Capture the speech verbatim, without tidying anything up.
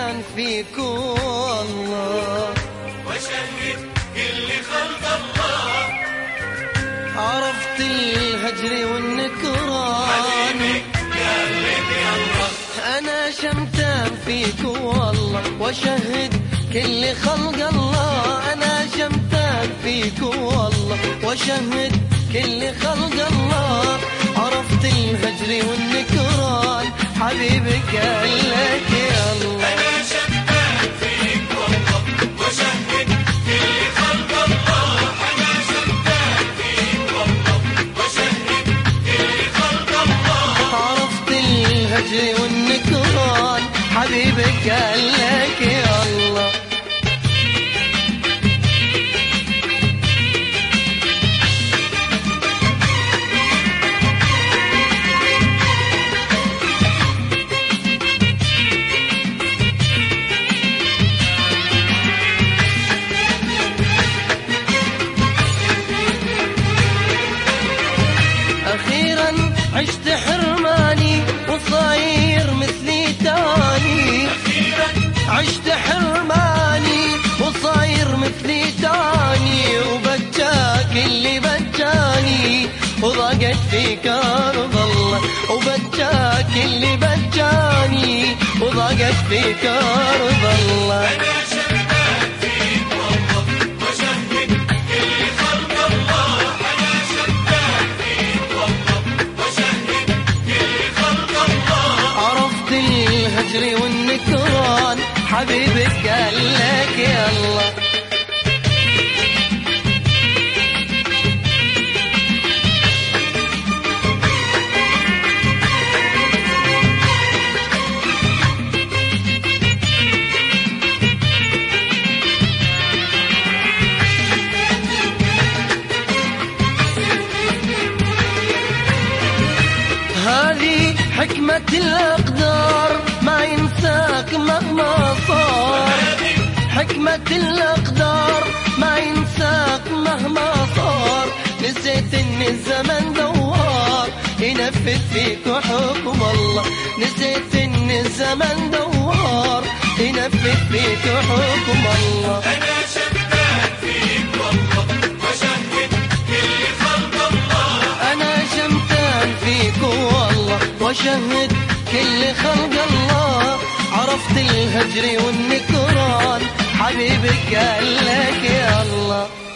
كان فيك والله، وشهد كل خلق الله. عرفت الهجر والنكران حبيبي قلبي يا الله، أنا شمتان فيك والله، وشهد كل خلق الله. أنا شمتان فيك والله، وشهد كل خلق الله. عرفت الهجر والنكران حبيبي قال لك يا الله. أنا شمتان فيك والله، وشهد كل خلق الله. أنا شمتان فيك والله، وشهد كل خلق الله. عرفت الهجر والنكران حبيبي قال لك يا الله. أخيرا عشت حرماني وصاير مثلي تاني. أخيرا عشت حرماني وصاير مثلي تاني، وبجاك اللي بجاني وضاقت فيك أرض الله. وبجاك اللي بجاني وضاقت فيك أرض الله. أنا شمتان فيك والله، وشهد كل خلق الله. أنا شمتان فيك والله، وشهد كل خلق الله. عرفت الهجر والنكران حبيبك قال لك يا الله. هذه حكمة الأقدار ما ينساك مهما صار. حكمة الأقدار ما ينساك مهما صار. نسيت إن الزمن دوار ينفذ فيك حكم الله. نسيت إن الزمن دوار ينفذ فيك حكم الله. أنا شمتان فيك والله، وشهد كل خلق الله. أنا شمتان فيك والله، وشهد كل خلق الله. عرفت الهجر والنكران حبيبك قال لك يا الله.